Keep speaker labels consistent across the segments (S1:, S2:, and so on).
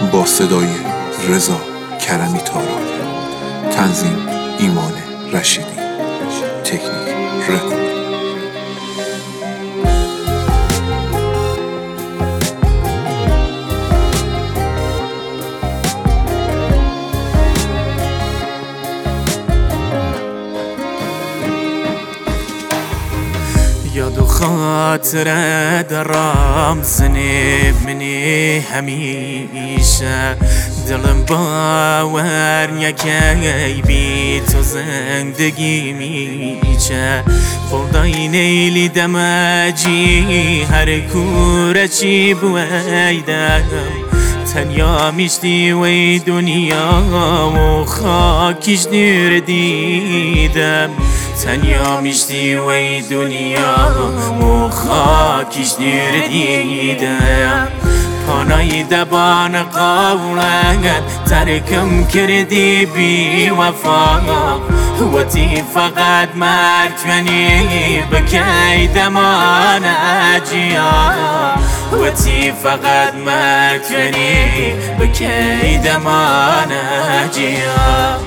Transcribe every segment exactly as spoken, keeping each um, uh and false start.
S1: با صدای رضا کرمی تارا، تنظیم ایمان رشیدی، تکنیک رکورد.
S2: یاد و خاطره درام زنه منی همیشه، دلم باور نکی بی تو زندگی میچه. خدای نیلی دمجی هر کوره چی بویدم، تنیا میشتی وی دنیا و خاکش دیر دیدم. تنیا میشتی وی دنیا و خاکش دیر دیدم. پانای دبان قولت ترکم کردی بی وفا، وتی فقط مرکنی بکی دمان اجیا. وتی فقط مرکنی بکی دمان اجیا.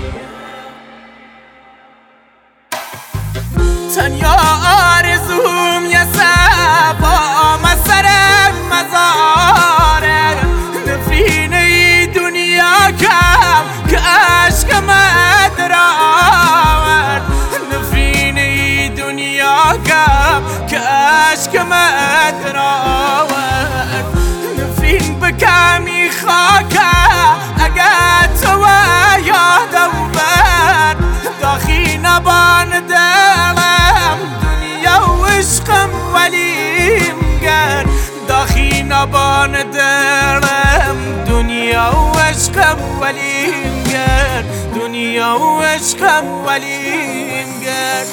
S2: تنیا آرزوم یه سبا مسرم مزاره، نفرین ای دنیا کم که عشقم ادراورد. نفرین ای دنیا کم که عشقم ادراورد. نفرین بکمی خاکه اگر تو یادم بر، داخی نبان دلم دنیا و عشقم ولیم گر. داخی نبان دلم دنیا و عشقم ولیم گر. دنیا و عشقم ولیم گر.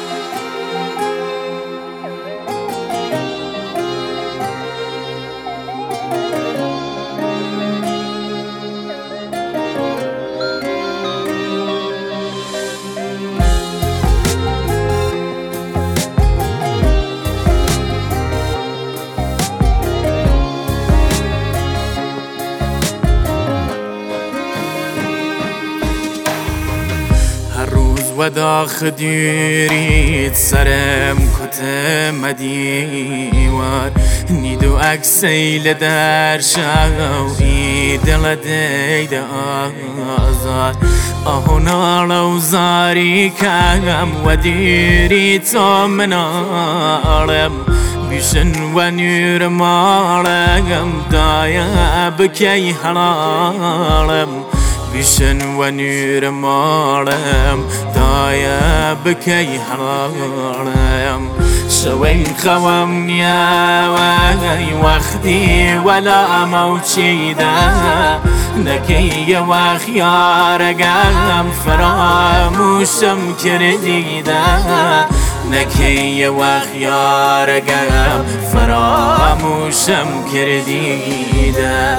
S2: و داخ دیرید سرم کتم دیوار، نیدو اکسیل در شاوی دل دید آزاد. آهونا زاری کم و دیری تو منارم، بیشن و نور مالم دایا بکی حلالم. بیشن و نور مالم دایا بکی حرارم. شوین خوام نیا وی وقتی ولا موچیده، نکی و خیارگم فراموشم کردیده. نکی و خیارگم فراموشم کردیده.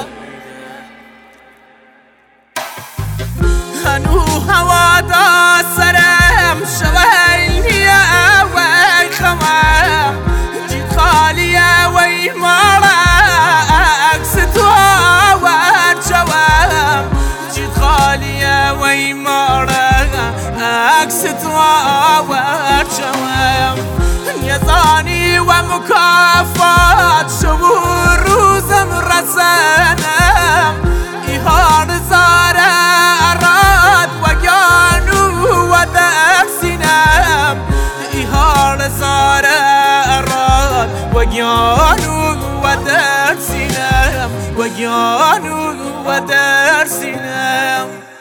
S2: هنو هوا دا سرم شوینی وی خوام، جید خالی وی مالا عکس تو ور جوام. جید خالی وی مالا عکس تو ور جوام. یزانی و مکافات شبور روزم رسنم، ایهان زاره وگیانو و در سینم. وگیانو و در سینم.